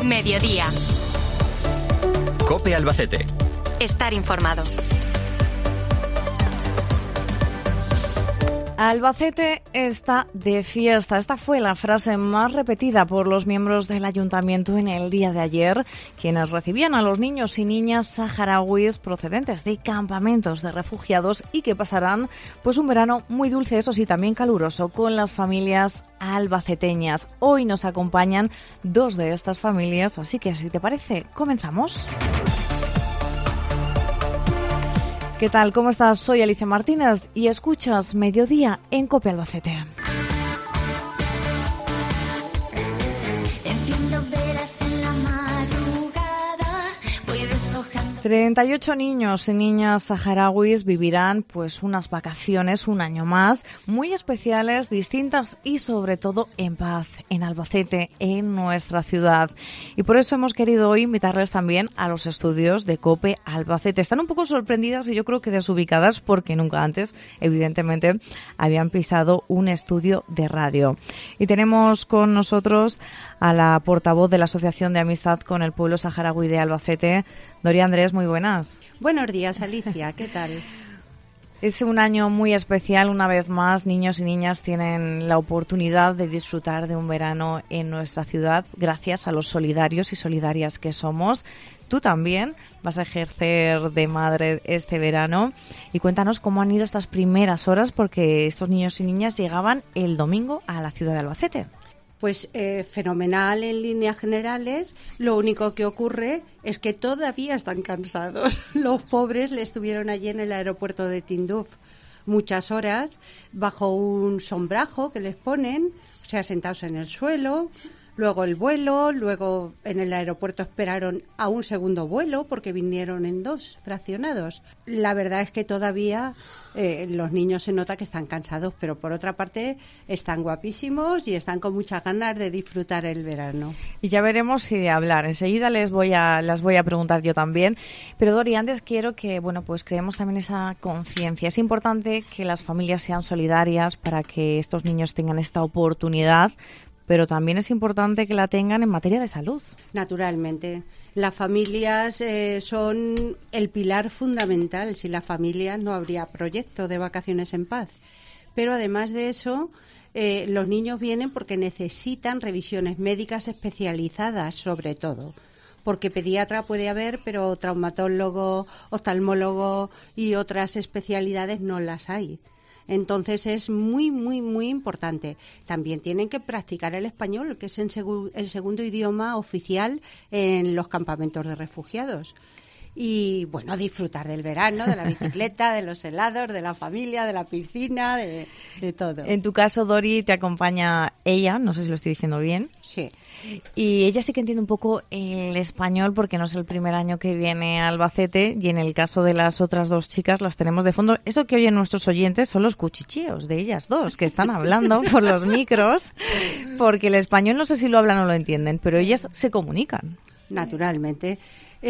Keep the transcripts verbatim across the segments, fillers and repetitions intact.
Mediodía. COPE Albacete. Estar informado. Albacete está de fiesta. Esta fue la frase más repetida por los miembros del ayuntamiento en el día de ayer, quienes recibían a los niños y niñas saharauis procedentes de campamentos de refugiados y que pasarán pues un verano muy dulce, eso sí, también caluroso, con las familias albaceteñas. Hoy nos acompañan dos de estas familias, así que si te parece, comenzamos. ¿Qué tal? ¿Cómo estás? Soy Alicia Martínez y escuchas Mediodía en COPE Albacete. treinta y ocho niños y niñas saharauis vivirán pues unas vacaciones, un año más, muy especiales, distintas y sobre todo en paz, en Albacete, en nuestra ciudad. Y por eso hemos querido hoy invitarles también a los estudios de COPE Albacete. Están un poco sorprendidas y yo creo que desubicadas porque nunca antes, evidentemente, habían pisado un estudio de radio. Y tenemos con nosotros a la portavoz de la Asociación de Amistad con el Pueblo Saharaui de Albacete, Doria Andrés, muy buenas. Buenos días, Alicia, ¿qué tal? Es un año muy especial, una vez más, niños y niñas tienen la oportunidad de disfrutar de un verano en nuestra ciudad gracias a los solidarios y solidarias que somos. Tú también vas a ejercer de madre este verano y cuéntanos cómo han ido estas primeras horas porque estos niños y niñas llegaban el domingo a la ciudad de Albacete. Pues eh, fenomenal en líneas generales. Lo único que ocurre es que todavía están cansados. Los pobres le estuvieron allí en el aeropuerto de Tinduf muchas horas bajo un sombrajo que les ponen, o sea, sentados en el suelo. Luego el vuelo, luego en el aeropuerto esperaron a un segundo vuelo porque vinieron en dos, fraccionados. La verdad es que todavía eh, los niños se nota que están cansados, pero por otra parte están guapísimos y están con muchas ganas de disfrutar el verano. Y ya veremos si de hablar. Enseguida les voy a las voy a preguntar yo también. Pero Dori, antes quiero que bueno pues creemos también esa conciencia. Es importante que las familias sean solidarias para que estos niños tengan esta oportunidad, pero también es importante que la tengan en materia de salud. Naturalmente. Las familias eh, son el pilar fundamental. Sin las familias no habría proyecto de vacaciones en paz. Pero además de eso, eh, los niños vienen porque necesitan revisiones médicas especializadas, sobre todo. Porque pediatra puede haber, pero traumatólogo, oftalmólogo y otras especialidades no las hay. Entonces es muy, muy, muy importante. También tienen que practicar el español, que es en segu- el segundo idioma oficial en los campamentos de refugiados. Y, bueno, disfrutar del verano, de la bicicleta, de los helados, de la familia, de la piscina, de, de todo. En tu caso, Dori, te acompaña ella, no sé si lo estoy diciendo bien. Sí. Y ella sí que entiende un poco el español porque no es el primer año que viene a Albacete y en el caso de las otras dos chicas las tenemos de fondo. Eso que oyen nuestros oyentes son los cuchicheos de ellas dos que están hablando por los micros porque el español no sé si lo hablan o lo entienden, pero ellas se comunican. Naturalmente.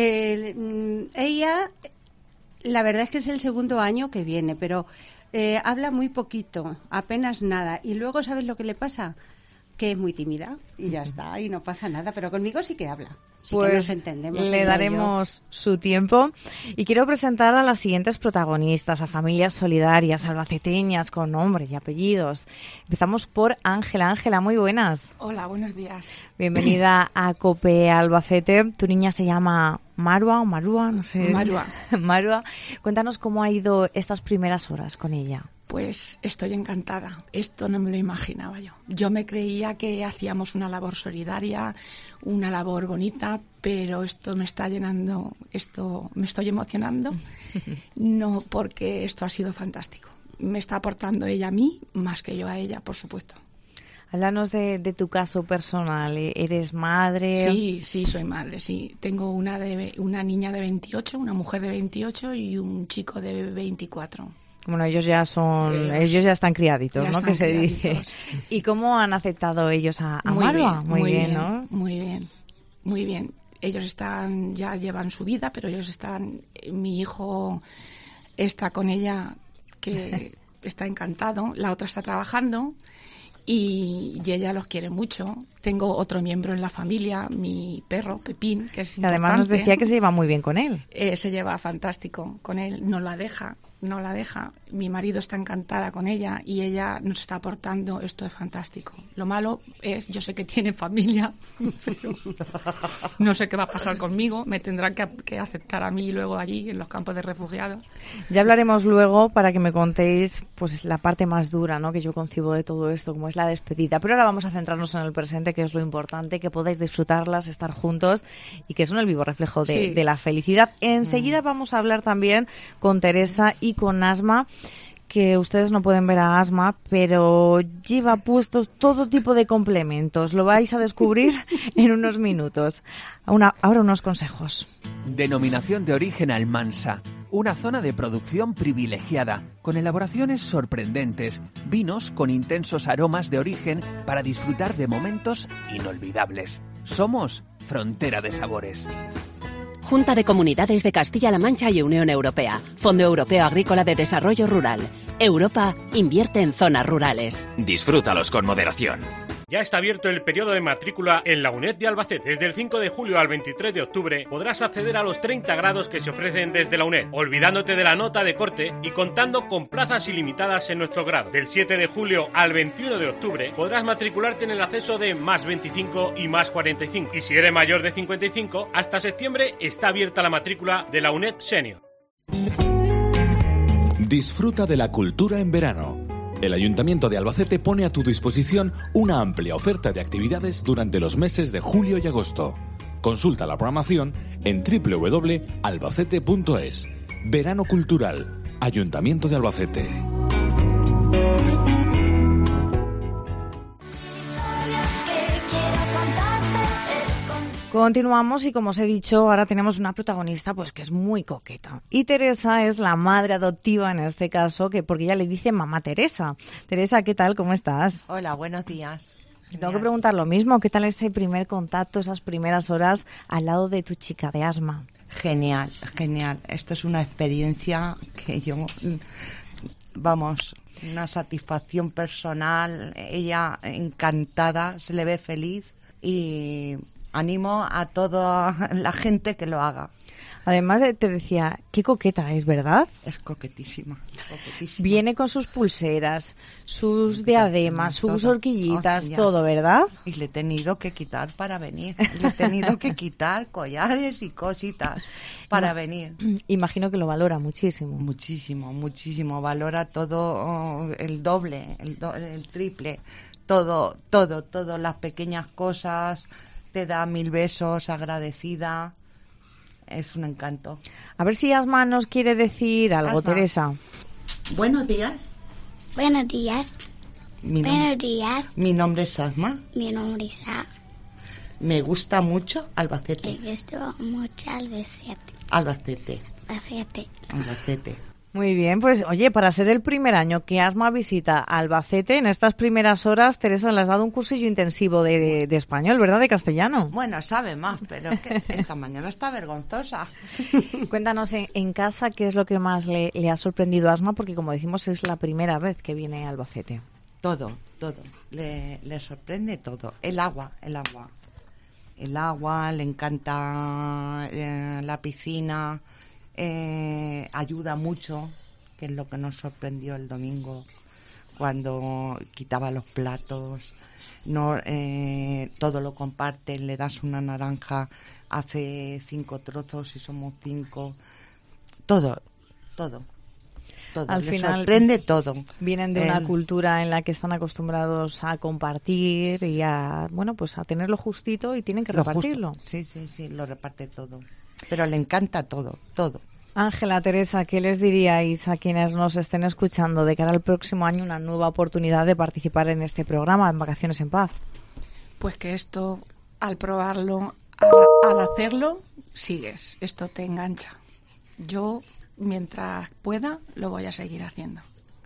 Eh, ella, la verdad es que es el segundo año que viene, pero eh, habla muy poquito, apenas nada. Y luego, ¿sabes lo que le pasa? Que es muy tímida y ya está, y no pasa nada, pero conmigo sí que habla. Sí, pues que nos entendemos. Le daremos su tiempo y quiero presentar a las siguientes protagonistas, a familias solidarias, albaceteñas, con nombre y apellidos. Empezamos por Ángela. Ángela, muy buenas. Hola, buenos días. Bienvenida a COPE Albacete. Tu niña se llama Marua o Marua, no sé. Marua. Marua. Cuéntanos cómo ha ido estas primeras horas con ella. Pues estoy encantada. Esto no me lo imaginaba yo. Yo me creía que hacíamos una labor solidaria, una labor bonita, pero esto me está llenando, esto me estoy emocionando. No, porque esto ha sido fantástico. Me está aportando ella a mí más que yo a ella, por supuesto. Háblanos de, de tu caso personal. ¿Eres madre? Sí, sí, soy madre, sí. Tengo una, de, una niña de veintiocho, una mujer de veintiocho y un chico de veinticuatro. Bueno, ellos ya son, ellos, ellos ya están criaditos, ya ¿no? Están que se criaditos. dice. ¿Y cómo han aceptado ellos a, a muy Marua? Bien, muy, muy bien, bien, ¿no? Muy bien, muy bien. Ellos están, ya llevan su vida, pero ellos están, mi hijo está con ella, que está encantado, la otra está trabajando y, y ella los quiere mucho. Tengo otro miembro en la familia, mi perro, Pepín, que es y además nos decía que se lleva muy bien con él. Eh, se lleva fantástico con él, no la deja, no la deja. Mi marido está encantada con ella y ella nos está aportando, esto es fantástico. Lo malo es, yo sé que tiene familia, pero no sé qué va a pasar conmigo, me tendrán que, que aceptar a mí luego allí en los campos de refugiados. Ya hablaremos luego para que me contéis pues la parte más dura, ¿no?, que yo concibo de todo esto, como es la despedida. Pero ahora vamos a centrarnos en el presente, que es lo importante, que podáis disfrutarlas, estar juntos y que son el vivo reflejo de, sí. de la felicidad. Enseguida mm. vamos a hablar también con Teresa y con Asma, que ustedes no pueden ver a Asma, pero lleva puestos todo tipo de complementos. Lo vais a descubrir en unos minutos. Una, ahora unos consejos. Denominación de origen Almansa. Una zona de producción privilegiada, con elaboraciones sorprendentes, vinos con intensos aromas de origen para disfrutar de momentos inolvidables. Somos Frontera de Sabores. Junta de Comunidades de Castilla-La Mancha y Unión Europea. Fondo Europeo Agrícola de Desarrollo Rural. Europa invierte en zonas rurales. Disfrútalos con moderación. Ya está abierto el periodo de matrícula en la UNED de Albacete. Desde el cinco de julio al veintitrés de octubre podrás acceder a los treinta grados que se ofrecen desde la UNED, olvidándote de la nota de corte y contando con plazas ilimitadas en nuestro grado. Del siete de julio al veintiuno de octubre podrás matricularte en el acceso de más veinticinco y más cuarenta y cinco. Y si eres mayor de cincuenta y cinco, hasta septiembre está abierta la matrícula de la UNED Senior. Disfruta de la cultura en verano. El Ayuntamiento de Albacete pone a tu disposición una amplia oferta de actividades durante los meses de julio y agosto. Consulta la programación en doble u doble u doble punto albacete punto es. Verano Cultural, Ayuntamiento de Albacete. Continuamos y, como os he dicho, ahora tenemos una protagonista pues que es muy coqueta. Y Teresa es la madre adoptiva en este caso, que porque ella le dice mamá Teresa. Teresa, ¿qué tal? ¿Cómo estás? Hola, buenos días. Te tengo que preguntar lo mismo. ¿Qué tal ese primer contacto, esas primeras horas al lado de tu chica de Asma? Genial, genial. Esto es una experiencia que yo, vamos, una satisfacción personal. Ella encantada, se le ve feliz y animo a toda la gente que lo haga. Además, te decía, qué coqueta es, ¿verdad? Es coquetísima, coquetísima. Viene con sus pulseras, sus diademas, sus todo, horquillitas, horquillas. Todo, ¿verdad? Y le he tenido que quitar para venir. Le he tenido que quitar collares y cositas para venir. Imagino que lo valora muchísimo. Muchísimo, muchísimo. Valora todo oh, el doble, el, do, el triple. Todo, todo, todo. Las pequeñas cosas. Te da mil besos, agradecida. Es un encanto. A ver si Asma nos quiere decir algo, Asma. Teresa. Buenos días. Buenos días. Mi Buenos días. Mi nombre es Asma. Mi nombre es Asma. Me gusta mucho Albacete. Me gusta mucho Albacete. Albacete. Albacete. Albacete. Muy bien, pues oye, para ser el primer año que Asma visita Albacete, en estas primeras horas, Teresa, le has dado un cursillo intensivo de, de, de español, ¿verdad?, de castellano. Bueno, sabe más, pero es que esta mañana está vergonzosa. Cuéntanos en, en casa qué es lo que más le, le ha sorprendido a Asma, porque como decimos es la primera vez que viene a Albacete. Todo, todo, le, le sorprende todo. El agua, el agua. El agua, le encanta eh, la piscina. Eh, ayuda mucho, que es lo que nos sorprendió el domingo cuando quitaba los platos. No, eh, todo lo comparte, le das una naranja, hace cinco trozos y somos cinco. Todo, todo. Todo. Al le final sorprende todo. Vienen de una el... cultura en la que están acostumbrados a compartir y a, bueno, pues a tenerlo justito y tienen que lo repartirlo. Justo. Sí, sí, sí, lo reparte todo. Pero le encanta todo, todo. Ángela, Teresa, ¿qué les diríais a quienes nos estén escuchando de cara al próximo año, una nueva oportunidad de participar en este programa, en Vacaciones en Paz? Pues que esto, al probarlo, al, al hacerlo, sigues. Esto te engancha. Yo, mientras pueda, lo voy a seguir haciendo.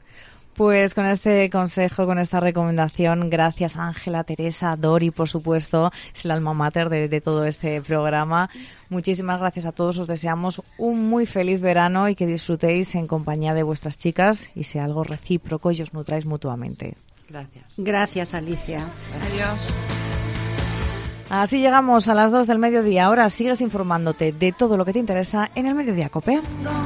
Pues con este consejo, con esta recomendación, gracias Ángela, Teresa, Dori, por supuesto, es el alma mater de, de todo este programa. Muchísimas gracias a todos, os deseamos un muy feliz verano y que disfrutéis en compañía de vuestras chicas y sea algo recíproco y os nutráis mutuamente. Gracias. Gracias, Alicia. Adiós. Así llegamos a las dos del mediodía. Ahora sigues informándote de todo lo que te interesa en el Mediodía COPE.